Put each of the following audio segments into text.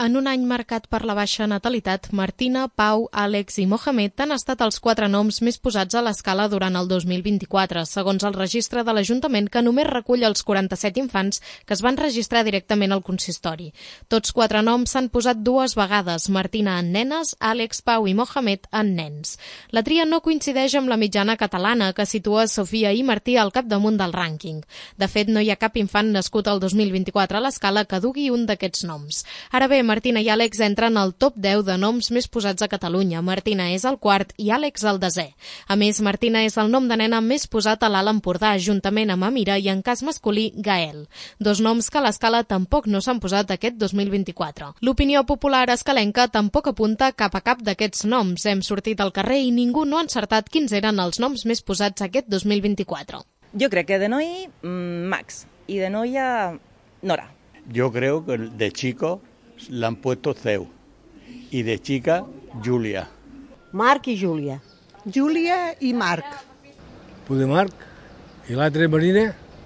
En un any marcat per la baixa natalitat, Martina, Pau, Àlex i Mohamed han estat els 4 noms més posats a l'escala durant el 2024, segons el registre de l'Ajuntament, que només recull els 47 infants que es van registrar directament al consistori. Tots 4 noms s'han posat 2 vegades, Martina en nenes, Àlex, Pau i Mohamed en nens. La tria no coincideix amb la mitjana catalana, que situa Sofia i Martí al capdamunt del rànquing. De fet, no hi ha cap infant nascut el 2024 a l'escala que dugui un d'aquests noms. Ara bé, Martina i Àlex entren al top 10 de noms més posats a Catalunya. Martina és el 4 i Àlex el 10è. A més, Martina és el nom de nena més posat a l'Alt Empordà, juntament amb Amira i, en cas masculí, Gael. 2 noms que a l'escala tampoc no s'han posat aquest 2024. L'opinió popular escalenca tampoc apunta cap a cap d'aquests noms. Hem sortit al carrer i ningú no ha encertat quins eren els noms més posats aquest 2024. Jo crec que de noi, Max, i de noia, Nora. Yo creo que de chico le han puesto Zeu y de chica Julia. Marc i Júlia. Júlia i Marc. Poder Marc. I l'altre, Marina?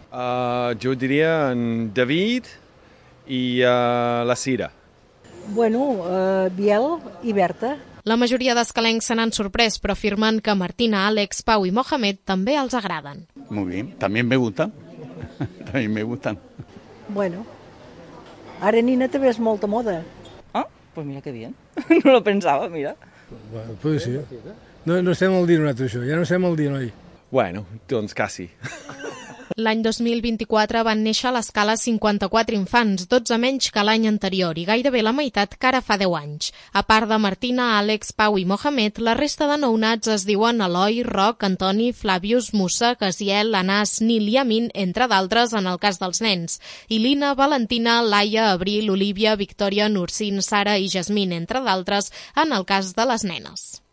Jo diria en David i la Cira. Bueno, Biel i Berta. La majoria d'escalencs se n'han sorprès, però afirmen que Martina, Àlex, Pau i Mohamed també els agraden. Muy bien, también me gustan. También me gustan. Bueno, ara Nina també és molta moda. Ah, pues mira que bien. No lo pensava, mira. Bueno, puede ser. No estem al dia nosaltres, això. Ja no estem al dia, noi. Bueno, doncs quasi. L'any 2024 van néixer a l'escala 54 infants, 12 menys que l'any anterior i gairebé la meitat que ara fa 10 anys. A part de Martina, Àlex, Pau i Mohamed, la resta de nounats es diuen Eloi, Roc, Antoni, Flavius, Musa, Casiel, Anàs, Nil i Amin, entre d'altres en el cas dels nens. I Lina, Valentina, Laia, Abril, Olívia, Victòria, Nursin, Sara i Jasmine, entre d'altres en el cas de les nenes.